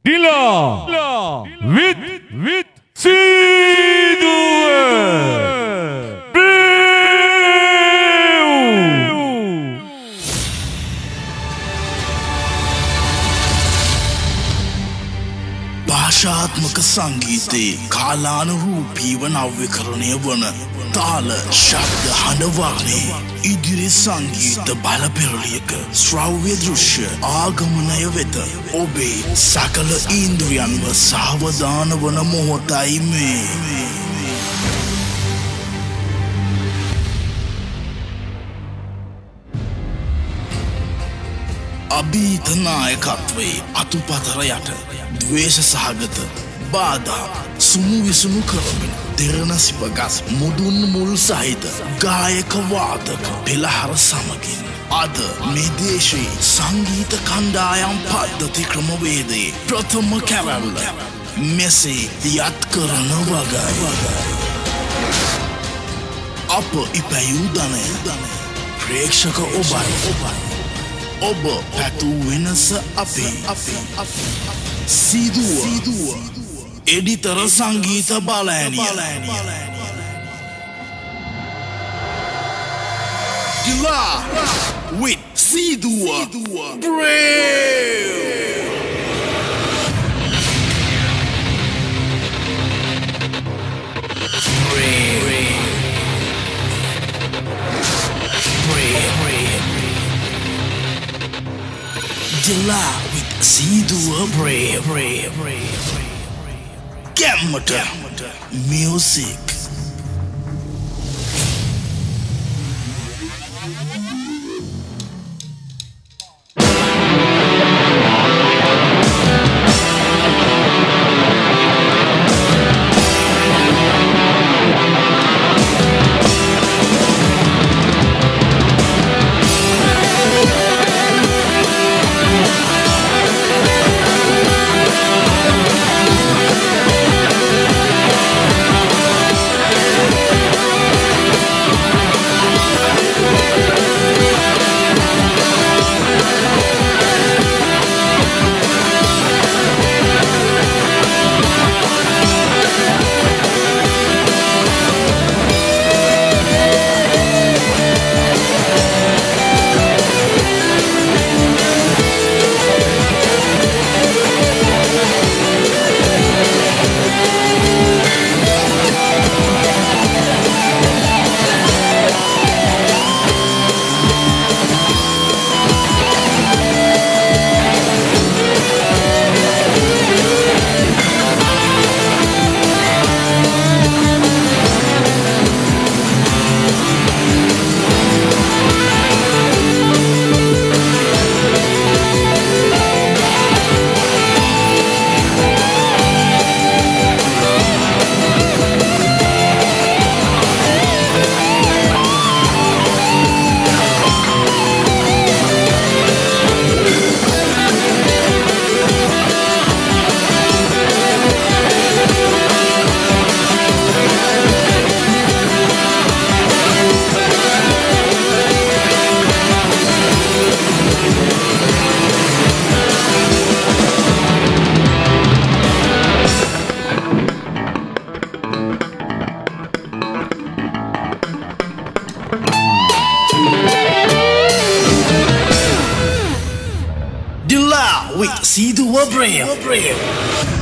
Dila with Sidhuwa භාෂාත්මක සංගීතයේ කාලානුරූපීව නව්‍යකරණය වන තාල ශබ්ද හඬවර්ණයේ ඉදිරි සංගීත බලපෙරළියක ශ්‍රව්‍ය දෘශ්‍ය ආගමනය වෙත ඔබේ සකල ඉන්ද්‍රියන්ව සාවධාන වන මොහොතයි මේ. අභීත නායකත්වයේ අතුපතර යට ද්වේෂ සහගත බාධා සුමු විසුමු කරමින් දෙරණ සිපගස් මුදුන් මුල් සහිත ගායක වාදක පෙළහර සමගින් අද මේ දේශයේ සංගීත කණ්ඩායම් පද්ධති ක්‍රමවේදයේ ප්‍රථම කැරැල්ල මෙසේ යත් කරන වගයි. අප ඉපැයූ ධනය ප්‍රේක්ෂක ඔබයි. ඔබ පැතු වෙනස අපේ Sidhuwa එඩිතර සංගීත බලෑනිය Dila with Sidhuwa Brave. Dila with Sidhuwa Brave. Gammata music. Dila with Sidhuwa Brave.